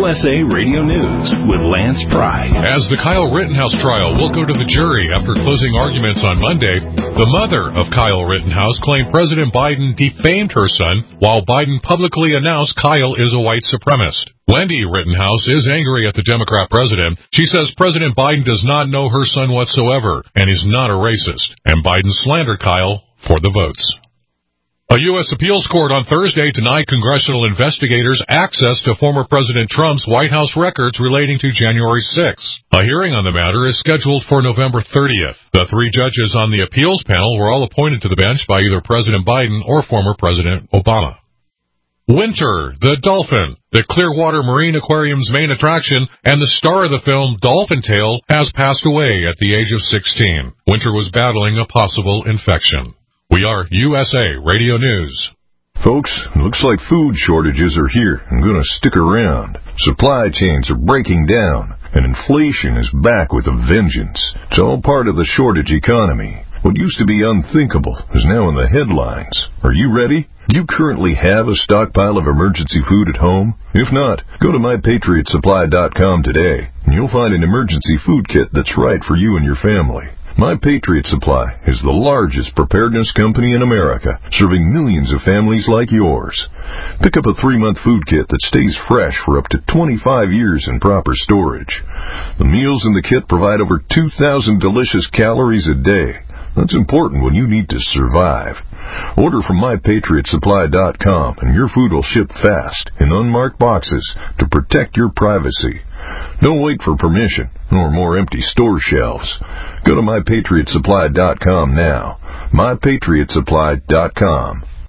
USA Radio News with Lance Pry. As the Kyle Rittenhouse trial will go to the jury after closing arguments on Monday, the mother of Kyle Rittenhouse claimed President Biden defamed her son, while Biden publicly announced Kyle is a white supremacist. Wendy Rittenhouse is angry at the Democrat president. She says President Biden does not know her son whatsoever and is not a racist, and Biden slandered Kyle for the votes. A U.S. appeals court on Thursday denied congressional investigators access to former President Trump's White House records relating to January 6th. A hearing on the matter is scheduled for November 30th. The three judges on the appeals panel were all appointed to the bench by either President Biden or former President Obama. Winter, the dolphin, the Clearwater Marine Aquarium's main attraction, and the star of the film Dolphin Tale, has passed away at the age of 16. Winter was battling a possible infection. We are USA Radio News. Folks, looks like food shortages are here and going to stick around. Supply chains are breaking down, and inflation is back with a vengeance. It's all part of the shortage economy. What used to be unthinkable is now in the headlines. Are you ready? Do you currently have a stockpile of emergency food at home? If not, go to MyPatriotSupply.com today, and you'll find an emergency food kit that's right for you and your family. My Patriot Supply is the largest preparedness company in America, serving millions of families like yours. Pick up a 3-month food kit that stays fresh for up to 25 years in proper storage. The meals in the kit provide over 2,000 delicious calories a day. That's important when you need to survive. Order from MyPatriotSupply.com and your food will ship fast in unmarked boxes to protect your privacy. Don't wait for permission or more empty store shelves. Go to MyPatriotSupply.com now. MyPatriotSupply.com.